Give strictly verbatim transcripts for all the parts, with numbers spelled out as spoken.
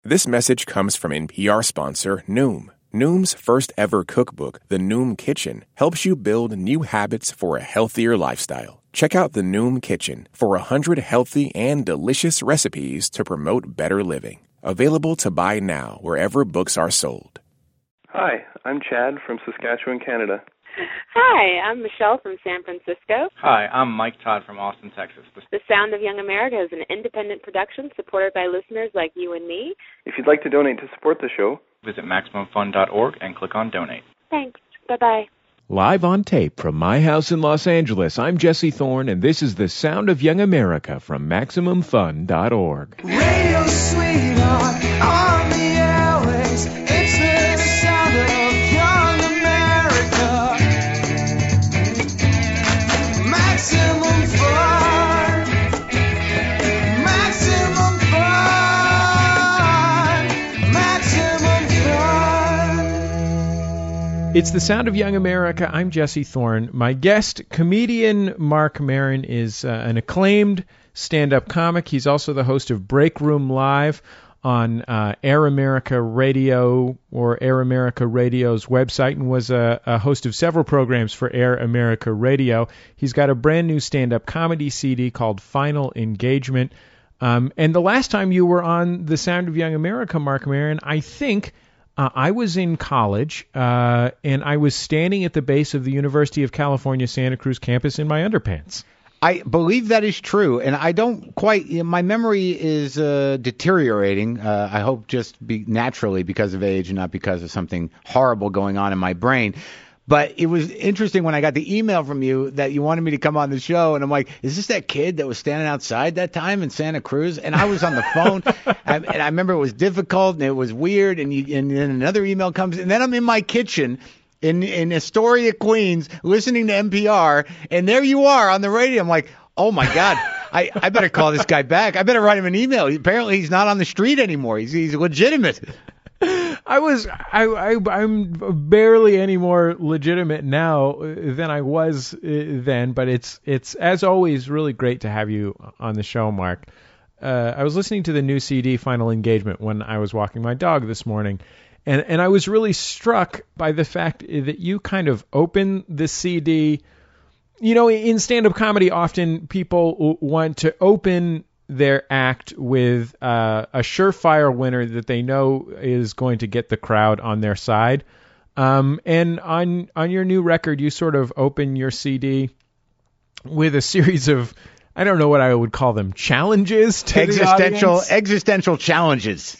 This message comes from N P R sponsor Noom. Noom's first ever cookbook, The Noom Kitchen, helps you build new habits for a healthier lifestyle. Check out The Noom Kitchen for one hundred healthy and delicious recipes to promote better living. Available to buy now wherever books are sold. Hi, I'm Chad from Saskatchewan, Canada. Hi, I'm Michelle from San Francisco. Hi, I'm Mike Todd from Austin, Texas. The Sound of Young America is an independent production supported by listeners like you and me. If you'd like to donate to support the show, visit Maximum Fund dot org and click on Donate. Thanks. Bye-bye. Live on tape from my house in Los Angeles, I'm Jesse Thorne, and this is the Sound of Young America from Maximum Fund dot org. Radio sweetheart on the airways. It's the sound of young America. Maximum fun. Maximum fun. Maximum fun. It's the Sound of Young America. I'm Jesse Thorne. My guest, comedian Marc Maron, is uh, an acclaimed stand-up comic. He's also the host of Break Room Live on uh, Air America Radio or Air America Radio's website, and was a, a host of several programs for Air America Radio. He's got a brand new stand-up comedy C D called Final Engagement. Um, and the last time you were on the Sound of Young America, Marc Maron, I think uh, I was in college, uh, and I was standing at the base of the University of California, Santa Cruz campus in my underpants. I believe that is true, and I don't quite. You know, my memory is uh, deteriorating. Uh, I hope just be naturally because of age and not because of something horrible going on in my brain. But it was interesting when I got the email from you that you wanted me to come on the show, and I'm like, is this that kid that was standing outside that time in Santa Cruz? And I was on the phone, and, and I remember it was difficult and it was weird. And, you, and then another email comes, and then I'm in my kitchen in in Astoria, Queens, listening to N P R, and there you are on the radio. I'm like, oh my God, I, I better call this guy back. I better write him an email. Apparently he's not on the street anymore. He's he's legitimate. I was I, I I'm barely any more legitimate now than I was then, but it's it's as always really great to have you on the show, Marc. Uh, I was listening to the new C D Final Engagement when I was walking my dog this morning. And and I was really struck by the fact that you kind of open the C D. You know, in stand-up comedy, often people want to open their act with uh, a surefire winner that they know is going to get the crowd on their side. Um, and on on your new record, you sort of open your C D with a series of, I don't know what I would call them, challenges to existential the audience. existential challenges.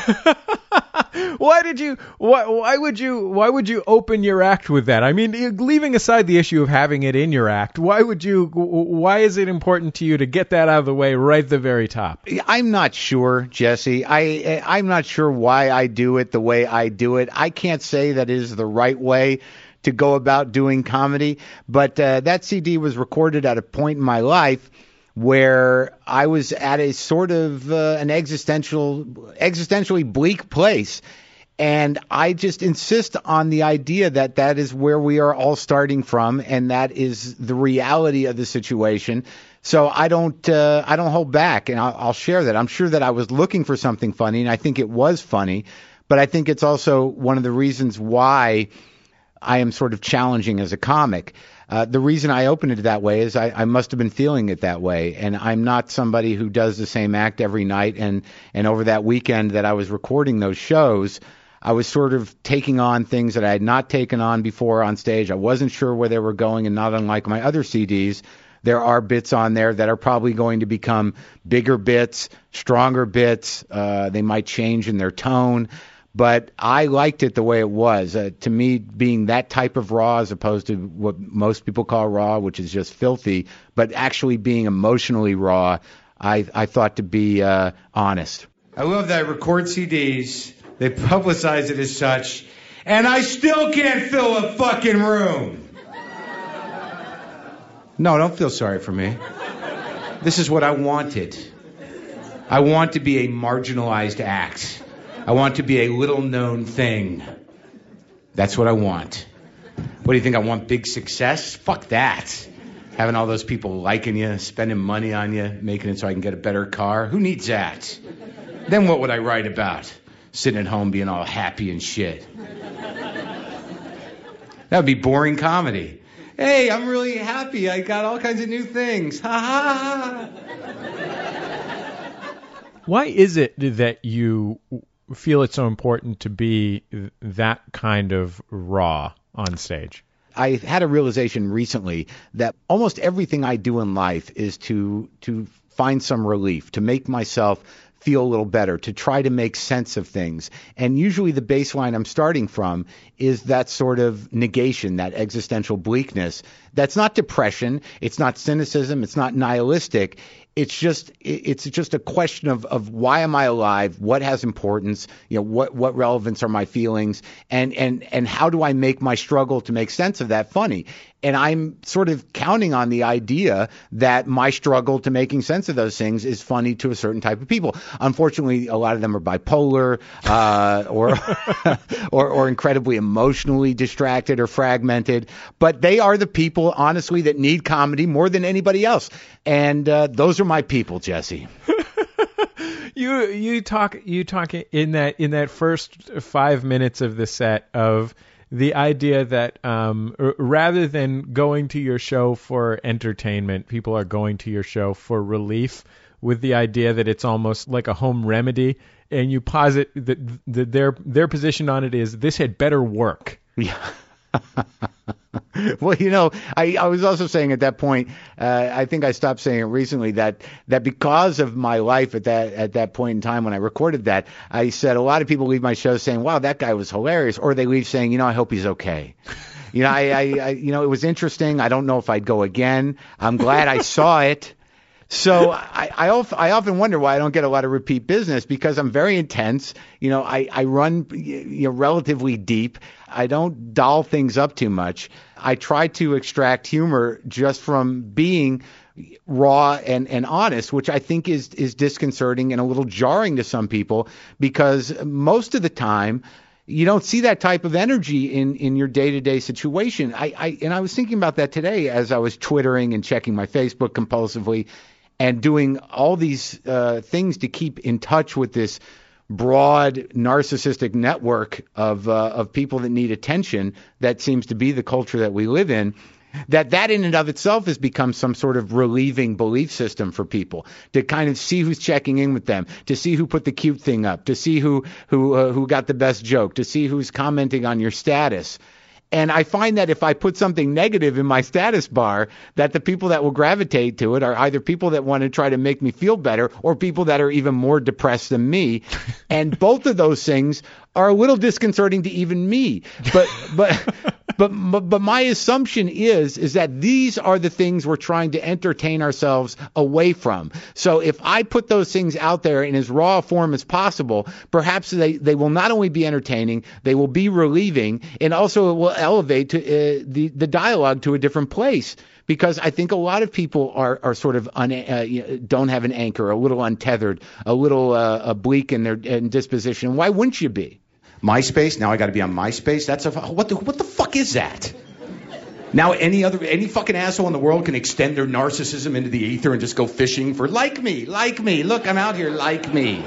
Why did you? Why, why would you? Why would you open your act with that? I mean, leaving aside the issue of having it in your act, why would you? Why is it important to you to get that out of the way right at the very top? I'm not sure, Jesse. I I'm not sure why I do it the way I do it. I can't say that is the right way to go about doing comedy, but uh, that C D was recorded at a point in my life where I was at a sort of uh, an existential, existentially bleak place. And I just insist on the idea that that is where we are all starting from, and that is the reality of the situation. So I don't, uh, I don't hold back, and I'll, I'll share that. I'm sure that I was looking for something funny, and I think it was funny, but I think it's also one of the reasons why I am sort of challenging as a comic. Uh, the reason I opened it that way is I, I must have been feeling it that way, and I'm not somebody who does the same act every night. And, and over that weekend that I was recording those shows, I was sort of taking on things that I had not taken on before on stage. I wasn't sure where they were going, and not unlike my other C Ds, there are bits on there that are probably going to become bigger bits, stronger bits. Uh, they might change in their tone. But I liked it the way it was. Uh, to me, being that type of raw as opposed to what most people call raw, which is just filthy, but actually being emotionally raw, I, I thought to be uh, honest. I love that I record C Ds, they publicize it as such, and I still can't fill a fucking room. No, don't feel sorry for me. This is what I wanted. I want to be a marginalized act. I want to be a little-known thing. That's what I want. What do you think? I want big success? Fuck that. Having all those people liking you, spending money on you, making it so I can get a better car. Who needs that? Then what would I write about? Sitting at home being all happy and shit. That would be boring comedy. Hey, I'm really happy. I got all kinds of new things. Ha ha ha. Why is it that you feel it's so important to be that kind of raw on stage? I had a realization recently that almost everything I do in life is to to find some relief, to make myself feel a little better, to try to make sense of things. And usually the baseline I'm starting from is that sort of negation, that existential bleakness. That's not depression. It's not cynicism. It's not nihilistic. It's just it's just a question of, of why am I alive? What has importance? You know, what what relevance are my feelings? And and and how do I make my struggle to make sense of that funny? And I'm sort of counting on the idea that my struggle to making sense of those things is funny to a certain type of people. Unfortunately, a lot of them are bipolar uh, or, or or incredibly emotionally distracted or fragmented. But they are the people, honestly, that need comedy more than anybody else. And uh, those are my people, Jesse. you you talk you talk in that in that first five minutes of the set of the idea that um, r- rather than going to your show for entertainment, people are going to your show for relief, with the idea that it's almost like a home remedy, and you posit that, that their their position on it is this had better work. Yeah. Well, you know, I, I was also saying at that point, uh, I think I stopped saying it recently, that that because of my life at that at that point in time when I recorded that, I said a lot of people leave my show saying, wow, that guy was hilarious. Or they leave saying, you know, I hope he's okay. You know, I, I, I you know, it was interesting. I don't know if I'd go again. I'm glad I saw it. So I, I, I often wonder why I don't get a lot of repeat business, because I'm very intense. You know, I, I run you know, relatively deep. I don't doll things up too much. I try to extract humor just from being raw and, and honest, which I think is, is disconcerting and a little jarring to some people, because most of the time you don't see that type of energy in, in your day-to-day situation. I, I and I was thinking about that today as I was Twittering and checking my Facebook compulsively and doing all these uh, things to keep in touch with this broad narcissistic network of uh, of people that need attention that seems to be the culture that we live in. That that in and of itself has become some sort of relieving belief system for people, to kind of see who's checking in with them, to see who put the cute thing up, to see who who uh, who got the best joke, to see who's commenting on your status. And I find that if I put something negative in my status bar, that the people that will gravitate to it are either people that want to try to make me feel better or people that are even more depressed than me. And both of those things are a little disconcerting to even me. But but but but my assumption is is that these are the things we're trying to entertain ourselves away from. So if I put those things out there in as raw a form as possible, perhaps they, they will not only be entertaining, they will be relieving, and also it will elevate to, uh, the the dialogue to a different place. Because I think a lot of people are, are sort of un, uh, don't have an anchor, a little untethered, a little uh, oblique in their in disposition. Why wouldn't you be? MySpace? Now I got to be on MySpace? That's a what the what the fuck is that? Now any other any fucking asshole in the world can extend their narcissism into the ether and just go fishing for like me, like me. Look, I'm out here, like me.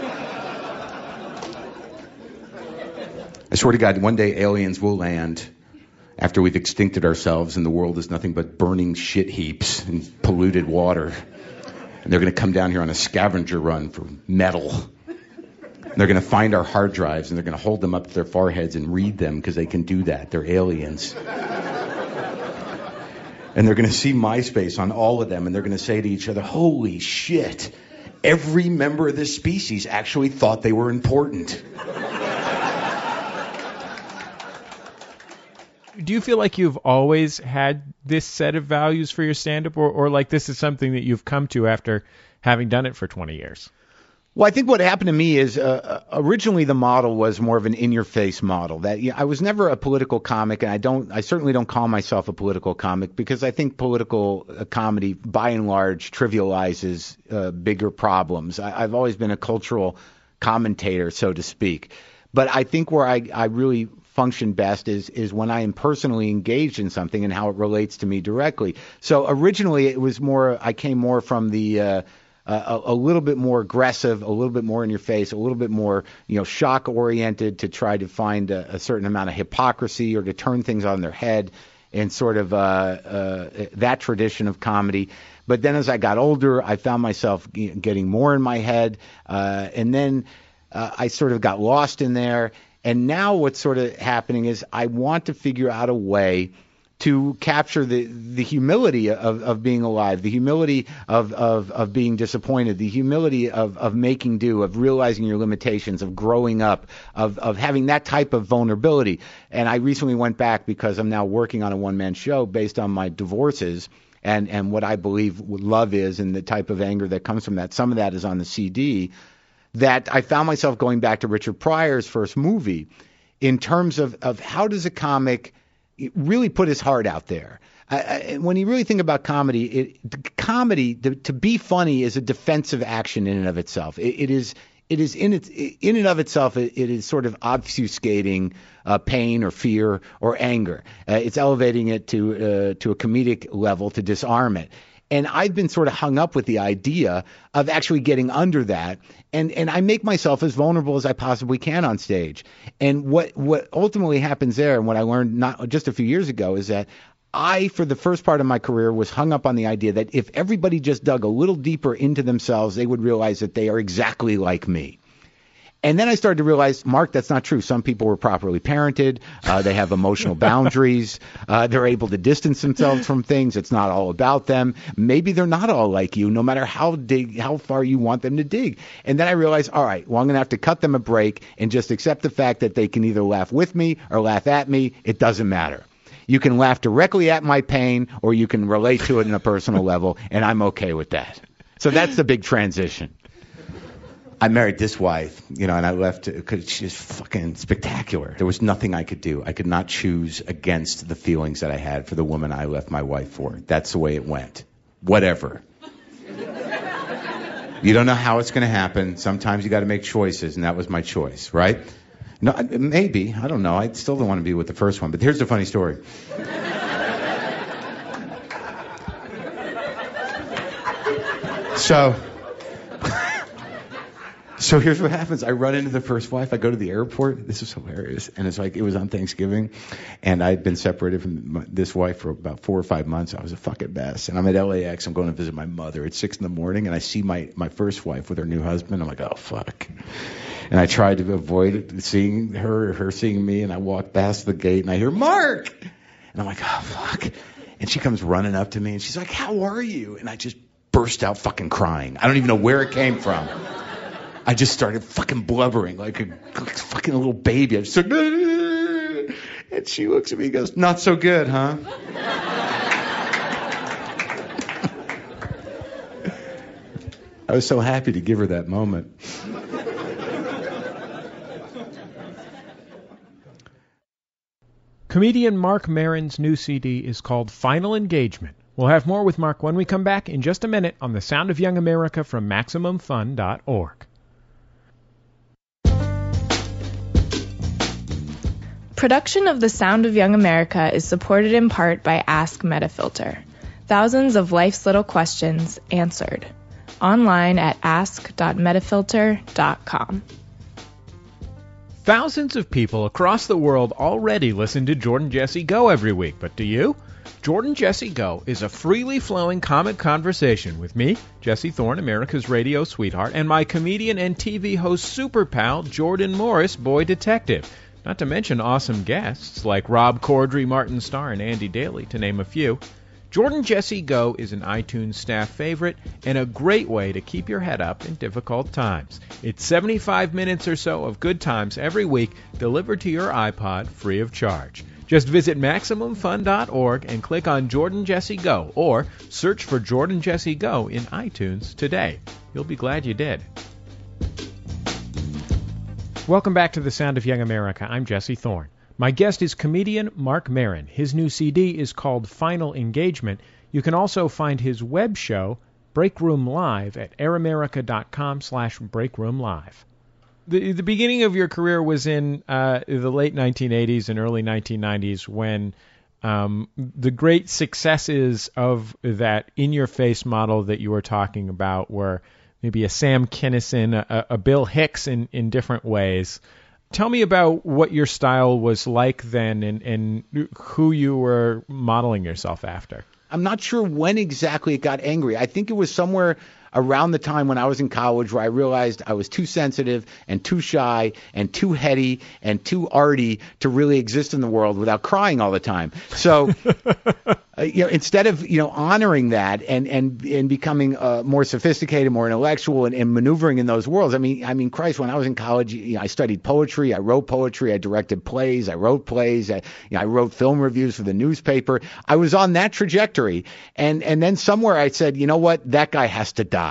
I swear to God, one day aliens will land after we've extincted ourselves and the world is nothing but burning shit heaps and polluted water. And they're going to come down here on a scavenger run for metal. And they're going to find our hard drives and they're going to hold them up to their foreheads and read them because they can do that. They're aliens. And they're going to see MySpace on all of them and they're going to say to each other, holy shit, every member of this species actually thought they were important. Do you feel like you've always had this set of values for your stand-up, or, or like this is something that you've come to after having done it for twenty years? Well, I think what happened to me is uh, originally the model was more of an in-your-face model. That you know, I was never a political comic, and I don't, I certainly don't call myself a political comic because I think political uh, comedy, by and large, trivializes uh, bigger problems. I, I've always been a cultural commentator, so to speak. But I think where I, I really function best is is when I am personally engaged in something and how it relates to me directly. So originally it was more, I came more from the uh, uh, a, a little bit more aggressive, a little bit more in your face, a little bit more, you know, shock oriented to try to find a, a certain amount of hypocrisy or to turn things on their head, and sort of uh, uh, that tradition of comedy. But then as I got older, I found myself getting more in my head, uh, and then uh, I sort of got lost in there. And now what's sort of happening is I want to figure out a way to capture the, the humility of, of being alive, the humility of, of, of being disappointed, the humility of, of making do, of realizing your limitations, of growing up, of, of having that type of vulnerability. And I recently went back because I'm now working on a one-man show based on my divorces and, and what I believe love is and the type of anger that comes from that. Some of that is on the C D. That I found myself going back to Richard Pryor's first movie in terms of, of how does a comic really put his heart out there. Uh, when you really think about comedy, it, comedy to, to be funny is a defensive action in and of itself. It, it is it is in its in and of itself. It, it is sort of obfuscating uh, pain or fear or anger. Uh, it's elevating it to uh, to a comedic level to disarm it. And I've been sort of hung up with the idea of actually getting under that. And, and I make myself as vulnerable as I possibly can on stage. And what, what ultimately happens there, and what I learned not just a few years ago, is that I, for the first part of my career, was hung up on the idea that if everybody just dug a little deeper into themselves, they would realize that they are exactly like me. And then I started to realize, Mark, that's not true. Some people were properly parented. Uh, they have emotional boundaries. Uh, they're able to distance themselves from things. It's not all about them. Maybe they're not all like you, no matter how dig, how far you want them to dig. And then I realized, all right, well, I'm going to have to cut them a break and just accept the fact that they can either laugh with me or laugh at me. It doesn't matter. You can laugh directly at my pain, or you can relate to it on a personal level, and I'm okay with that. So that's the big transition. I married this wife, you know, and I left because she's fucking spectacular. There was nothing I could do. I could not choose against the feelings that I had for the woman I left my wife for. That's the way it went. Whatever. You don't know how it's going to happen. Sometimes you got to make choices, and that was my choice, right? No, maybe. I don't know. I still don't want to be with the first one. But here's the funny story. So... So here's what happens. I run into the first wife. I go to the airport. This is hilarious. And it's like, it was on Thanksgiving. And I'd been separated from my, this wife for about four or five months. I was a fucking mess. And I'm at L A X. I'm going to visit my mother. It's six in the morning. And I see my, my first wife with her new husband. I'm like, oh, fuck. And I tried to avoid seeing her, her seeing me. And I walk past the gate and I hear, Mark. And I'm like, oh, fuck. And she comes running up to me and she's like, how are you? And I just burst out fucking crying. I don't even know where it came from. I just started fucking blubbering like a, like a fucking little baby. I just said, Aah! And she looks at me and goes, not so good, huh? I was so happy to give her that moment. Comedian Marc Maron's new C D is called Final Engagement. We'll have more with Mark when we come back in just a minute on The Sound of Young America from Maximum Fun dot org. Production of The Sound of Young America is supported in part by Ask Metafilter. Thousands of life's little questions answered. Online at ask dot metafilter dot com. Thousands of people across the world already listen to Jordan Jesse Go every week, but do you? Jordan Jesse Go is a freely flowing comic conversation with me, Jesse Thorne, America's radio sweetheart, and my comedian and T V host super pal, Jordan Morris, boy detective. Not to mention awesome guests like Rob Corddry, Martin Starr, and Andy Daly, to name a few. Jordan Jesse Go is an iTunes staff favorite and a great way to keep your head up in difficult times. It's seventy-five minutes or so of good times every week delivered to your iPod free of charge. Just visit Maximum Fun dot org and click on Jordan Jesse Go, or search for Jordan Jesse Go in iTunes today. You'll be glad you did. Welcome back to The Sound of Young America. I'm Jesse Thorne. My guest is comedian Marc Maron. His new C D is called Final Engagement. You can also find his web show, Breakroom Live, at airamerica.com slash breakroomlive. The, the beginning of your career was in uh, the late nineteen eighties and early nineteen nineties when um, the great successes of that in-your-face model that you were talking about were maybe a Sam Kinison, a, a Bill Hicks in, in different ways. Tell me about what your style was like then and, and who you were modeling yourself after. I'm not sure when exactly it got angry. I think it was somewhere around the time when I was in college where I realized I was too sensitive and too shy and too heady and too arty to really exist in the world without crying all the time. So, uh, you know, instead of, you know, honoring that and and and becoming uh, more sophisticated, more intellectual, and, and maneuvering in those worlds. I mean, I mean, Christ, when I was in college, you know, I studied poetry, I wrote poetry, I directed plays, I wrote plays, I, you know, I wrote film reviews for the newspaper. I was on that trajectory, and and then somewhere I said, you know what, that guy has to die.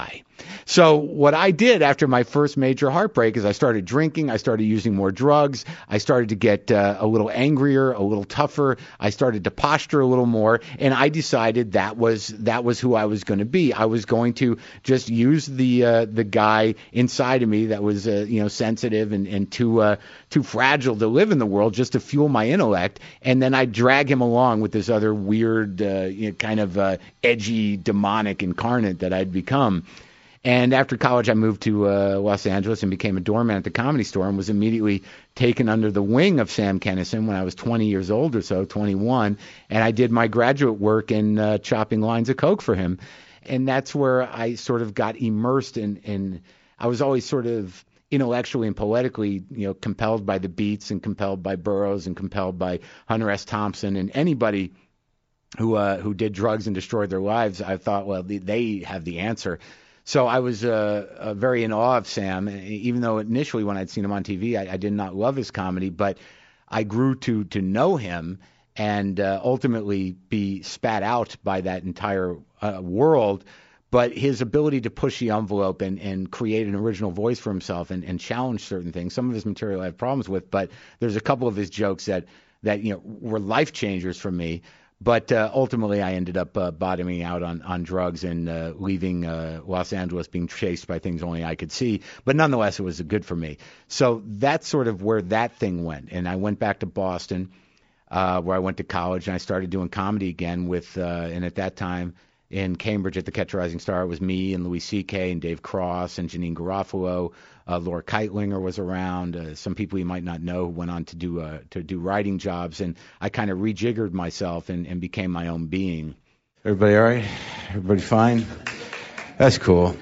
So what I did after my first major heartbreak is I started drinking, I started using more drugs, I started to get uh, a little angrier, a little tougher, I started to posture a little more, and I decided that was that was who I was going to be. I was going to just use the uh, the guy inside of me that was uh, you know sensitive and, and too uh, too fragile to live in the world just to fuel my intellect, and then I'd drag him along with this other weird uh, you know, kind of uh, edgy, demonic incarnate that I'd become. And after college, I moved to uh, Los Angeles and became a doorman at the Comedy Store and was immediately taken under the wing of Sam Kinison when I was twenty years old or so, twenty-one. And I did my graduate work in uh, chopping lines of coke for him. And that's where I sort of got immersed in, in I was always sort of intellectually and poetically, you know, compelled by the Beats and compelled by Burroughs and compelled by Hunter S. Thompson and anybody who uh, who did drugs and destroyed their lives. I thought, well, they, they have the answer. So I was uh, uh, very in awe of Sam, even though initially when I'd seen him on T V, I, I did not love his comedy, but I grew to to know him and uh, ultimately be spat out by that entire uh, world. But his ability to push the envelope and, and create an original voice for himself and, and challenge certain things. Some of his material I have problems with, but there's a couple of his jokes that, that you know were life changers for me. But uh, ultimately, I ended up uh, bottoming out on, on drugs and uh, leaving uh, Los Angeles, being chased by things only I could see. But nonetheless, it was good for me. So that's sort of where that thing went. And I went back to Boston, uh, where I went to college, and I started doing comedy again with, uh, and at that time in Cambridge at the Catch a Rising Star, it was me and Louis C K and Dave Cross and Janine Garofalo. Uh, Laura Keitlinger was around. Uh, some people you might not know who went on to do uh, to do writing jobs, and I kind of rejiggered myself and, and became my own being. Everybody all right? Everybody fine? That's cool.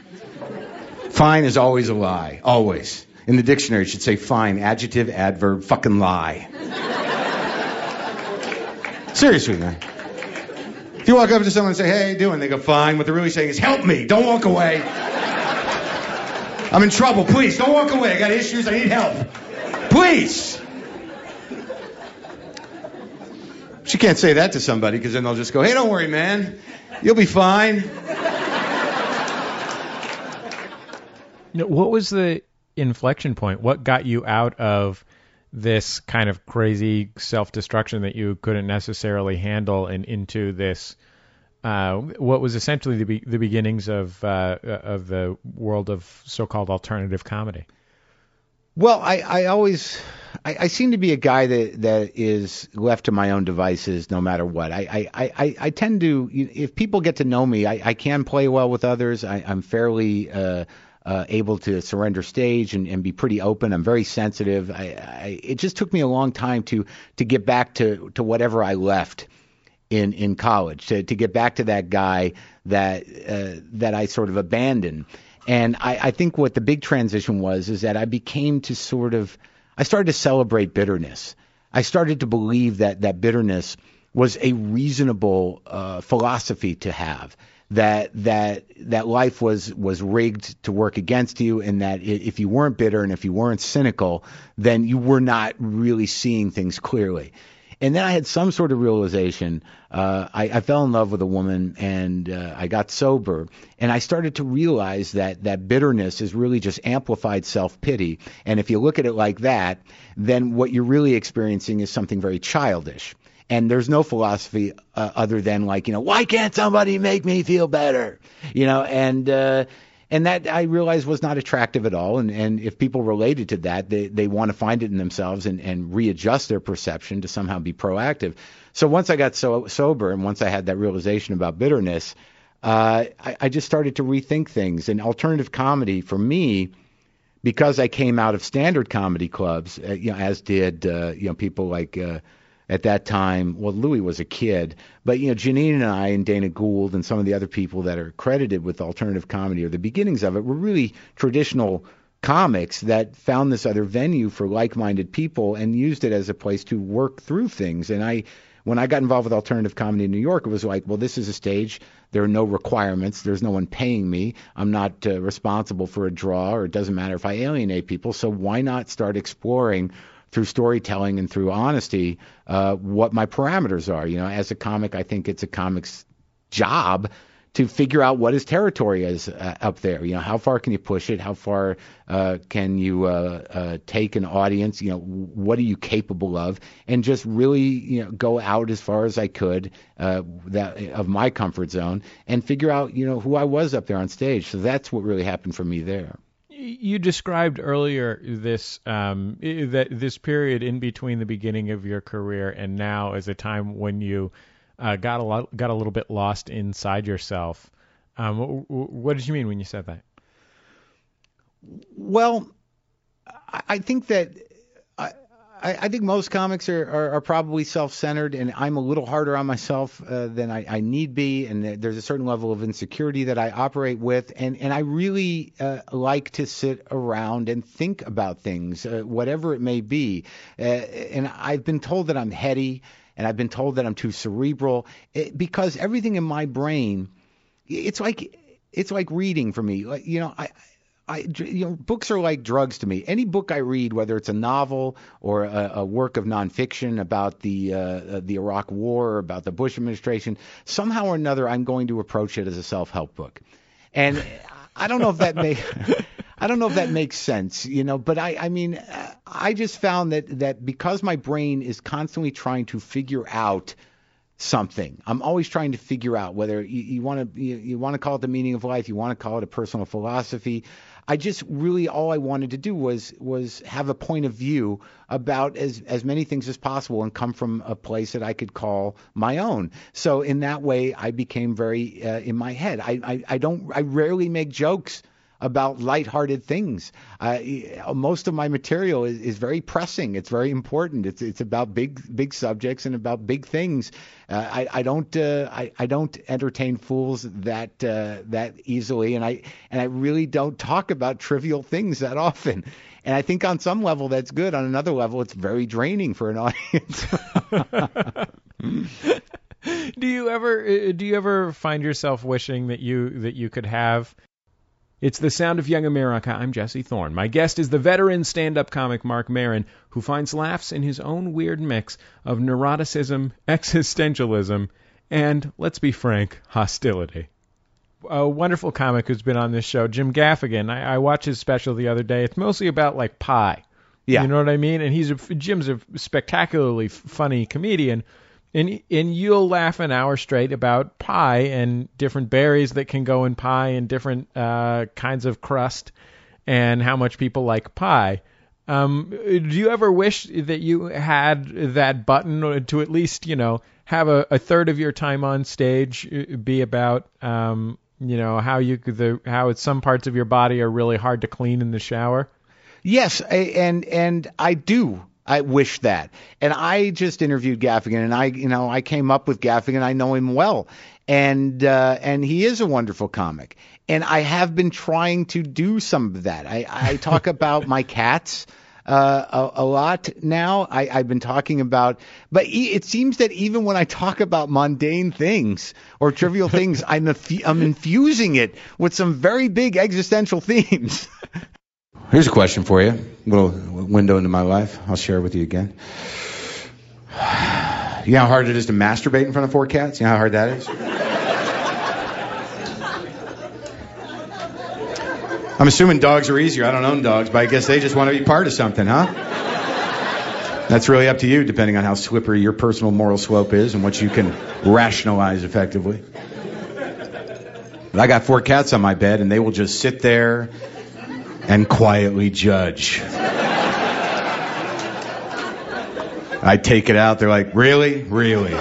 Fine is always a lie. Always. In the dictionary, it should say fine, adjective, adverb, fucking lie. Seriously, man. If you walk up to someone and say, hey, how you doing? They go, fine. What they're really saying is, help me. Don't walk away. I'm in trouble. Please, don't walk away. I got issues. I need help. Please. She can't say that to somebody because then they'll just go, hey, don't worry, man. You'll be fine. What was the inflection point? What got you out of this kind of crazy self-destruction that you couldn't necessarily handle and into this Uh, what was essentially the, be- the beginnings of uh, of the world of so-called alternative comedy? Well, I, I always, I, I seem to be a guy that, that is left to my own devices no matter what. I, I, I, I tend to, if people get to know me, I, I can play well with others. I, I'm fairly uh, uh, able to surrender stage and, and be pretty open. I'm very sensitive. I, I, it just took me a long time to to get back to, to whatever I left in in college, to to get back to that guy that uh, that I sort of abandoned. And I, I think what the big transition was is that I became to sort of, I started to celebrate bitterness. I started to believe that that bitterness was a reasonable uh, philosophy to have, that that that life was was rigged to work against you, and that if you weren't bitter and if you weren't cynical, then you were not really seeing things clearly. And then I had some sort of realization. Uh, I, I fell in love with a woman, and uh, I got sober, and I started to realize that that bitterness is really just amplified self-pity. And if you look at it like that, then what you're really experiencing is something very childish. And there's no philosophy uh, other than like, you know, why can't somebody make me feel better? You know, and uh, And that I realized was not attractive at all. And, and if people related to that, they, they want to find it in themselves and, and readjust their perception to somehow be proactive. So once I got so sober and once I had that realization about bitterness, uh, I, I just started to rethink things. And alternative comedy for me, because I came out of standard comedy clubs, uh, you know, as did uh, you know people like uh, at that time. Well, Louis was a kid, but you know Janine and I and Dana Gould and some of the other people that are credited with alternative comedy or the beginnings of it were really traditional comics that found this other venue for like-minded people and used it as a place to work through things. And I, when I got involved with alternative comedy in New York, it was like, well, this is a stage. There are no requirements. There's no one paying me. I'm not uh, responsible for a draw, or it doesn't matter if I alienate people. So why not start exploring through storytelling and through honesty uh, what my parameters are? You know, as a comic, I think it's a comic's job to figure out what his territory is uh, up there. You know, how far can you push it? How far uh, can you uh, uh, take an audience? You know, what are you capable of? And just really, you know, go out as far as I could uh, that of my comfort zone and figure out, you know, who I was up there on stage. So that's what really happened for me there. You described earlier this um, that this period in between the beginning of your career and now as a time when you Uh, got a lot, got a little bit lost inside yourself. Um, what, what did you mean when you said that? Well, I, I think that I, I think most comics are, are, are probably self-centered, and I'm a little harder on myself uh, than I, I need be, and there's a certain level of insecurity that I operate with, and, and I really uh, like to sit around and think about things, uh, whatever it may be. Uh, and I've been told that I'm heady, and I've been told that I'm too cerebral, it, because everything in my brain, it's like it's like reading for me. Like, you know, I, I, you know, books are like drugs to me. Any book I read, whether it's a novel or a, a work of nonfiction about the uh, the Iraq War or about the Bush administration, somehow or another, I'm going to approach it as a self-help book. And I don't know if that may. I don't know if that makes sense, you know, but I, I mean, I just found that, that because my brain is constantly trying to figure out something, I'm always trying to figure out whether you, you want to you, you want to call it the meaning of life, you want to call it a personal philosophy. I just really all I wanted to do was was have a point of view about as as many things as possible and come from a place that I could call my own. So in that way, I became very uh, in my head. I, I I don't I rarely make jokes about lighthearted things. Uh, most of my material is, is very pressing. It's very important. It's it's about big big subjects and about big things. Uh, I I don't uh, I I don't entertain fools that uh, that easily, and I and I really don't talk about trivial things that often. And I think on some level that's good. On another level, it's very draining for an audience. Do you ever do you ever find yourself wishing that you that you could have? It's The Sound of Young America. I'm Jesse Thorne. My guest is the veteran stand-up comic Marc Maron, who finds laughs in his own weird mix of neuroticism, existentialism, and, let's be frank, hostility. A wonderful comic who's been on this show, Jim Gaffigan. I, I watched his special the other day. It's mostly about, like, pie. Yeah. You know what I mean? And he's a, Jim's a spectacularly funny comedian. And and you'll laugh an hour straight about pie and different berries that can go in pie and different uh, kinds of crust and how much people like pie. Um, do you ever wish that you had that button to at least, you know, have a, a third of your time on stage be about, um, you know, how you could, the, how some parts of your body are really hard to clean in the shower? Yes, and and I do. I wish that. And I just interviewed Gaffigan, and I, you know, I came up with Gaffigan. I know him well, and uh, and he is a wonderful comic. And I have been trying to do some of that. I, I talk about my cats uh, a, a lot now. I, I've been talking about, but it seems that even when I talk about mundane things or trivial things, I'm infu- I'm infusing it with some very big existential themes. Here's a question for you. A little window into my life. I'll share it with you again. You know how hard it is to masturbate in front of four cats? You know how hard that is? I'm assuming dogs are easier. I don't own dogs, but I guess they just want to be part of something, huh? That's really up to you, depending on how slippery your personal moral slope is and what you can rationalize effectively. But I got four cats on my bed, and they will just sit there and quietly judge. I take it out. They're like, really? Really?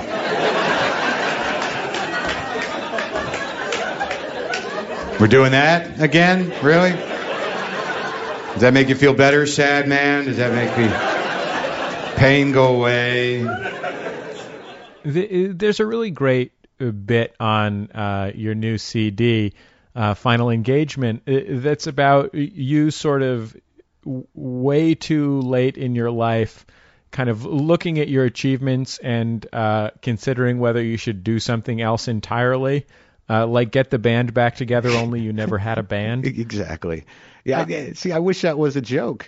We're doing that again? Really? Does that make you feel better, sad man? Does that make me pain go away? The, there's a really great bit on uh, your new C D, uh, Final Engagement, that's about you sort of way too late in your life kind of looking at your achievements and uh, considering whether you should do something else entirely, uh, like get the band back together, only you never had a band. Exactly. Yeah. I, see, I wish that was a joke.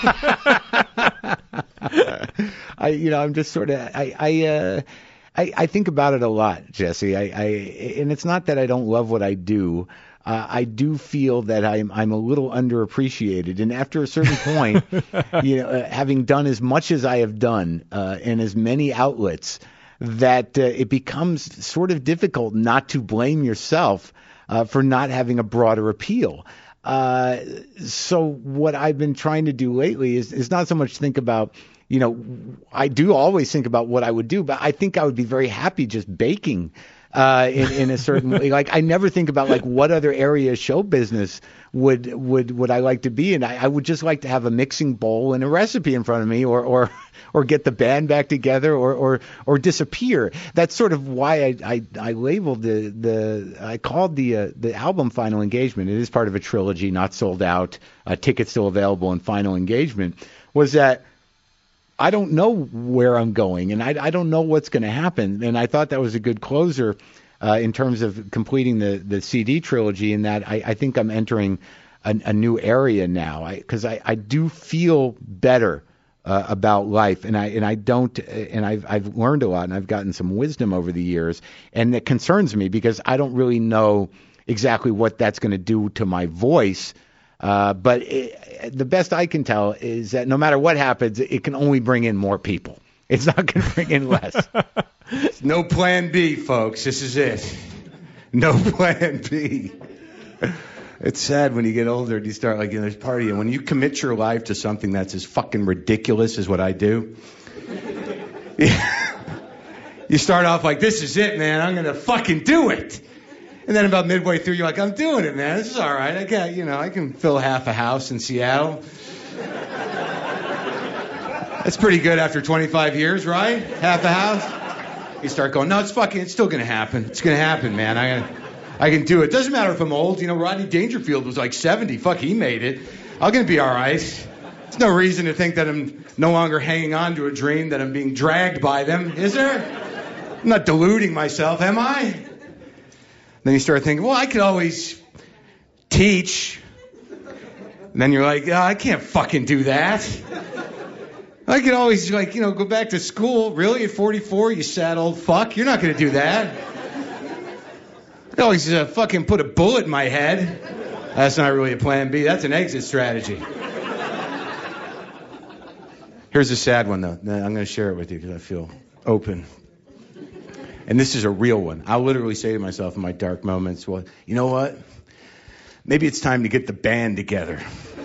I, you know, I'm just sort of, I, I, uh, I, I think about it a lot, Jesse. I, I, and it's not that I don't love what I do. Uh, I do feel that I'm I'm a little underappreciated, and after a certain point, you know, uh, having done as much as I have done uh, in as many outlets, that uh, it becomes sort of difficult not to blame yourself uh, for not having a broader appeal. Uh, so what I've been trying to do lately is is not so much think about, you know, I do always think about what I would do, but I think I would be very happy just baking. Uh, in, in a certain way, like I never think about like what other area of show business would would would I like to be in. I, I would just like to have a mixing bowl and a recipe in front of me, or or or get the band back together, or or or disappear. That's sort of why I I, I labeled the the I called the uh, the album Final Engagement. It is part of a trilogy, not sold out. Uh, tickets still available in Final Engagement. Was that I don't know where I'm going, and I, I don't know what's going to happen. And I thought that was a good closer uh, in terms of completing the, the C D trilogy, in that I, I think I'm entering a, a new area now, because I, I, I do feel better uh, about life, and I and I don't, and I've I've learned a lot, and I've gotten some wisdom over the years, and it concerns me because I don't really know exactly what that's going to do to my voice. Uh, but it, the best I can tell is that no matter what happens, it can only bring in more people. It's not going to bring in less. No plan B, folks. This is it. No plan B. It's sad when you get older and you start like, you know, there's party, and when you commit your life to something that's as fucking ridiculous as what I do, you start off like, this is it, man. I'm going to fucking do it. And then about midway through, you're like, I'm doing it, man. This is all right. I got, you know, I can fill half a house in Seattle. That's pretty good after twenty-five years, right? Half a house. You start going, no, it's fucking, it's still going to happen. It's going to happen, man. I, I can do it. Doesn't matter if I'm old. You know, Rodney Dangerfield was like seventy. Fuck, he made it. I'm going to be all right. There's no reason to think that I'm no longer hanging on to a dream, that I'm being dragged by them, is there? I'm not deluding myself, am I? Then you start thinking, well, I could always teach. And then you're like, oh, I can't fucking do that. I could always, like, you know, go back to school. Really? At forty-four, you sad old fuck? You're not going to do that. I could always uh, fucking put a bullet in my head. That's not really a plan B. That's an exit strategy. Here's a sad one, though. I'm going to share it with you because I feel open. And this is a real one. I'll literally say to myself in my dark moments, well, you know what? Maybe it's time to get the band together.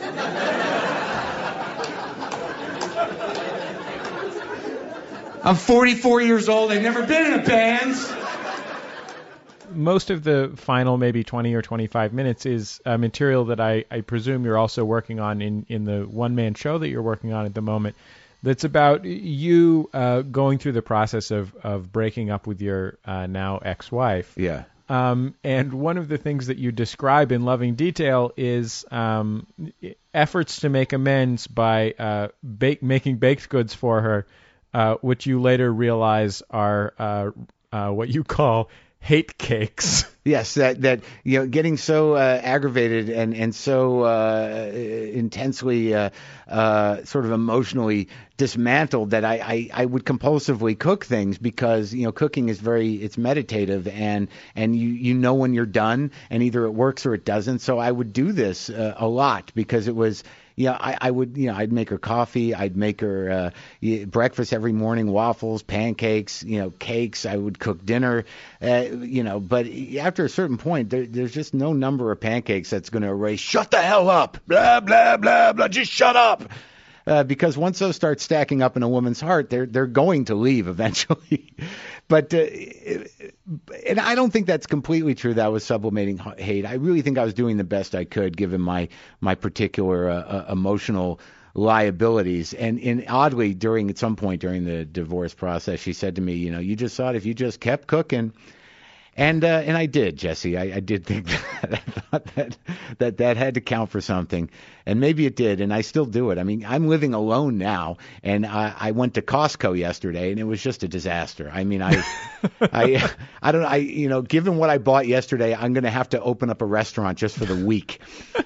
I'm forty-four years old. I've never been in a band. Most of the final maybe twenty or twenty-five minutes is uh, material that I, I presume you're also working on in, in the one-man show that you're working on at the moment. That's about you uh, going through the process of, of breaking up with your uh, now ex-wife. Yeah. Um, and one of the things that you describe in loving detail is um, efforts to make amends by uh, bake, making baked goods for her, uh, which you later realize are uh, uh, what you call hate cakes. Yes, that that you know, getting so uh, aggravated and and so uh, intensely uh, uh, sort of emotionally dismantled that I, I, I would compulsively cook things, because you know, cooking is very, it's meditative, and and you you know when you're done, and either it works or it doesn't. So I would do this uh, a lot because it was, You know, I, I would, you know, I'd make her coffee. I'd make her uh, y- breakfast every morning, waffles, pancakes, you know, cakes. I would cook dinner, uh, you know. But after a certain point, there, there's just no number of pancakes that's going to erase. Shut the hell up! Blah blah blah blah. Just shut up. Uh, because once those start stacking up in a woman's heart, they're they're going to leave eventually. But uh, and I don't think that's completely true. That I was sublimating hate. I really think I was doing the best I could given my my particular uh, uh, emotional liabilities. And, and oddly, during at some point during the divorce process, she said to me, you know, you just thought if you just kept cooking. And uh, and I did, Jesse. I, I did think that. I thought that, that that had to count for something. And maybe it did, and I still do it. I mean, I'm living alone now, and I, I went to Costco yesterday, and it was just a disaster. I mean, I, I, I don't, I, you know, given what I bought yesterday, I'm going to have to open up a restaurant just for the week.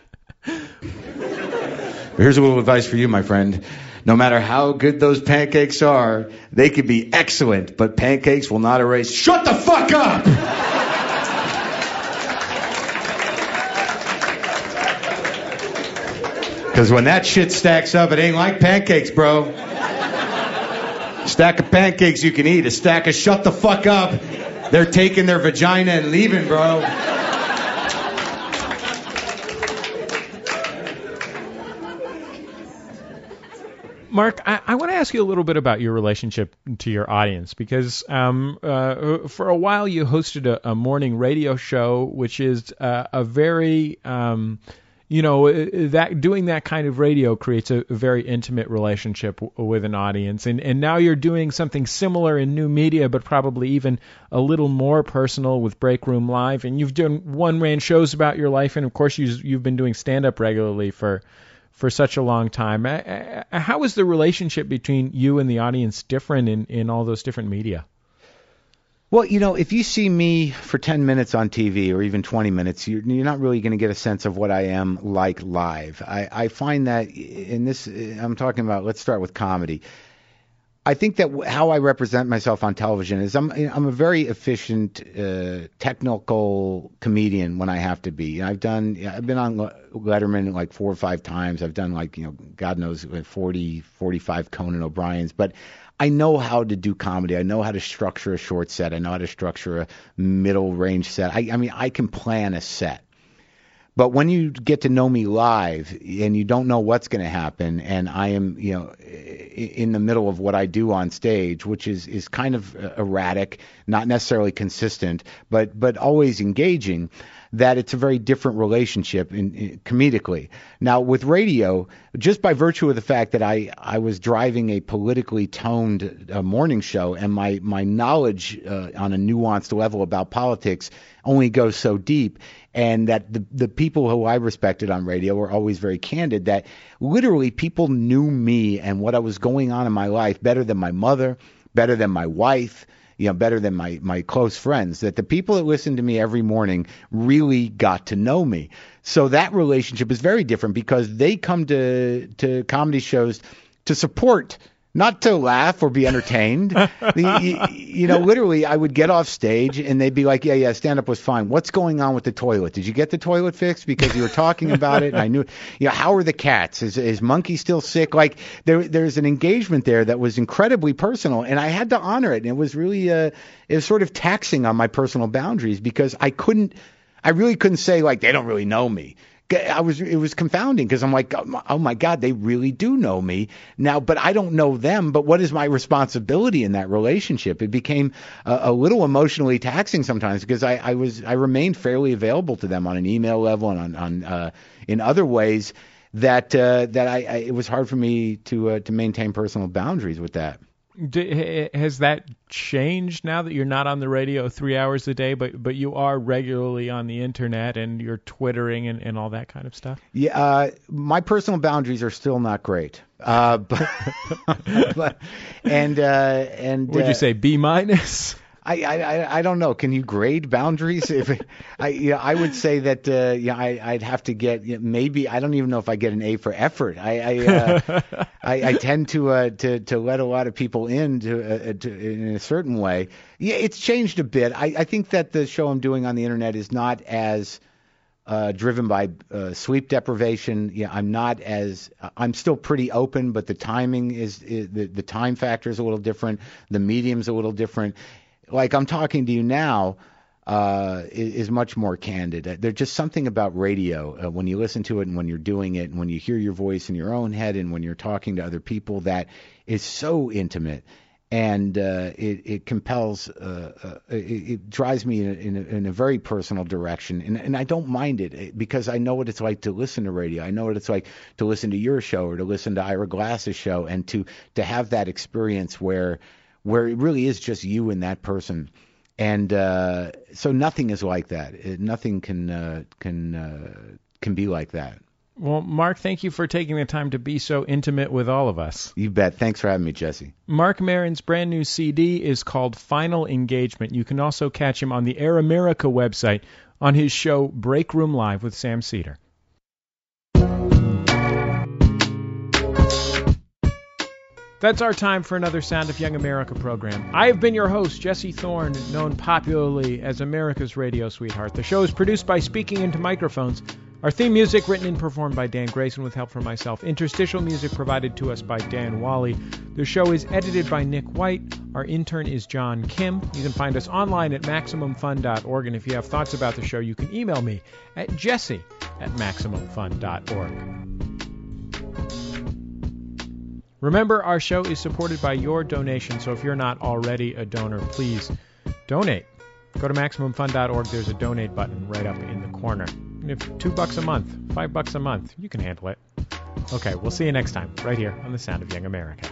Here's a little advice for you, my friend. No matter how good those pancakes are, they could be excellent, but pancakes will not erase. Shut the fuck up! Because when that shit stacks up, it ain't like pancakes, bro. Stack of pancakes you can eat. A stack of shut the fuck up. They're taking their vagina and leaving, bro. Mark, I, I want to ask you a little bit about your relationship to your audience, because um, uh, for a while you hosted a, a morning radio show, which is uh, a very, um, you know, that doing that kind of radio creates a, a very intimate relationship w- with an audience. And, and now you're doing something similar in new media, but probably even a little more personal with Break Room Live. And you've done one-man shows about your life, and of course you've, you've been doing stand-up regularly for for such a long time. How is the relationship between you and the audience different in, in all those different media? Well, you know, if you see me for ten minutes on T V or even twenty minutes, you're, you're not really going to get a sense of what I am like live. I, I find that in this, I'm talking about, let's start with comedy. I think that how I represent myself on television is I'm I'm a very efficient, uh, technical comedian when I have to be. I've done I've been on Letterman like four or five times. I've done like, you know, God knows, forty, forty-five Conan O'Briens. But I know how to do comedy. I know how to structure a short set. I know how to structure a middle range set. I, I mean, I can plan a set. But when you get to know me live and you don't know what's going to happen, and I am, you know, in the middle of what I do on stage, which is, is kind of erratic, not necessarily consistent, but but always engaging, that it's a very different relationship in, in, comedically. Now, with radio, just by virtue of the fact that I, I was driving a politically toned uh, morning show, and my, my knowledge uh, on a nuanced level about politics only goes so deep, and that the, the people who I respected on radio were always very candid, that literally people knew me and what I was going on in my life better than my mother, better than my wife, you know, better than my, my close friends, that the people that listen to me every morning really got to know me. So that relationship is very different, because they come to, to comedy shows to support, not to laugh or be entertained. you, you know, literally, I would get off stage and they'd be like, yeah, yeah, stand-up was fine. What's going on with the toilet? Did you get the toilet fixed? Because you were talking about it, and I knew, you know, how are the cats? Is, is Monkey still sick? Like, there, there's an engagement there that was incredibly personal, and I had to honor it. And it was really, uh, it was sort of taxing on my personal boundaries, because I couldn't, I really couldn't say, like, they don't really know me. I was, it was confounding, because I'm like, oh my God, they really do know me now, but I don't know them. But what is my responsibility in that relationship? It became a, a little emotionally taxing sometimes, because I, I was, I remained fairly available to them on an email level and on, on uh, in other ways that uh, that I, I, it was hard for me to uh, to maintain personal boundaries with that. Has that changed now that you're not on the radio three hours a day, but but you are regularly on the internet and you're twittering and, and all that kind of stuff? Yeah, uh, my personal boundaries are still not great. Uh, but, but and uh, and would uh, you say B minus? I, I I don't know. Can you grade boundaries? If it, I yeah, I would say that uh, yeah, I I'd have to get you know, maybe I don't even know if I get an A for effort. I I uh, I, I tend to uh, to to let a lot of people in to, uh, to in a certain way. Yeah, it's changed a bit. I I think that the show I'm doing on the internet is not as uh, driven by uh, sleep deprivation. Yeah, I'm not as I'm still pretty open, but the timing is, is the the time factor is a little different. The medium's a little different. Like I'm talking to you now. Uh, is, is much more candid. There's just something about radio uh, when you listen to it and when you're doing it and when you hear your voice in your own head and when you're talking to other people that is so intimate and uh, it, it compels, uh, uh, it, it drives me in a, in, a, in a very personal direction. And, and I don't mind it because I know what it's like to listen to radio. I know what it's like to listen to your show or to listen to Ira Glass's show and to, to have that experience where where it really is just you and that person. And uh, so nothing is like that. It, nothing can uh, can uh, can be like that. Well, Mark, thank you for taking the time to be so intimate with all of us. You bet. Thanks for having me, Jesse. Mark Maron's brand new C D is called Final Engagement. You can also catch him on the Air America website on his show Break Room Live with Sam Cedar. That's our time for another Sound of Young America program. I have been your host, Jesse Thorne, known popularly as America's Radio Sweetheart. The show is produced by Speaking Into Microphones. Our theme music written and performed by Dan Grayson with help from myself. Interstitial music provided to us by Dan Wally. The show is edited by Nick White. Our intern is John Kim. You can find us online at Maximum Fun dot org. And if you have thoughts about the show, you can email me at jesse at Maximum Fun dot org. Remember, our show is supported by your donation, so if you're not already a donor, please donate. Go to Maximum Fun dot org. There's a donate button right up in the corner. And if two bucks a month, five bucks a month, you can handle it. Okay, we'll see you next time, right here on The Sound of Young America.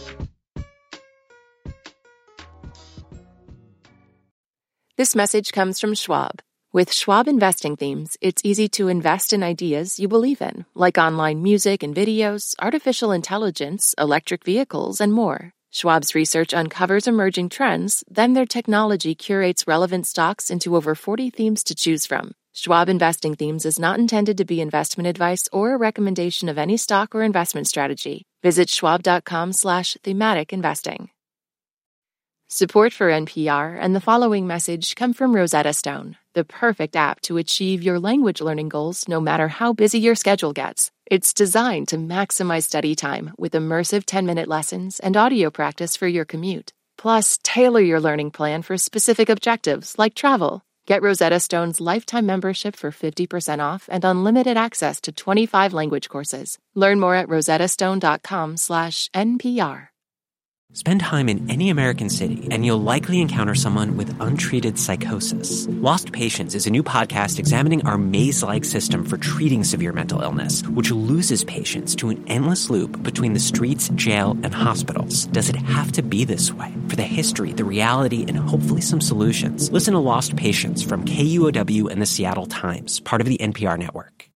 This message comes from Schwab. With Schwab Investing Themes, it's easy to invest in ideas you believe in, like online music and videos, artificial intelligence, electric vehicles, and more. Schwab's research uncovers emerging trends, then their technology curates relevant stocks into over forty themes to choose from. Schwab Investing Themes is not intended to be investment advice or a recommendation of any stock or investment strategy. Visit schwab.com slash thematic investing. Support for N P R and the following message come from Rosetta Stone, the perfect app to achieve your language learning goals no matter how busy your schedule gets. It's designed to maximize study time with immersive ten-minute lessons and audio practice for your commute. Plus, tailor your learning plan for specific objectives like travel. Get Rosetta Stone's lifetime membership for fifty percent off and unlimited access to twenty-five language courses. Learn more at rosettastone.com slash NPR. Spend time in any American city, and you'll likely encounter someone with untreated psychosis. Lost Patients is a new podcast examining our maze-like system for treating severe mental illness, which loses patients to an endless loop between the streets, jail, and hospitals. Does it have to be this way? For the history, the reality, and hopefully some solutions, listen to Lost Patients from K U O W and the Seattle Times, part of the N P R network.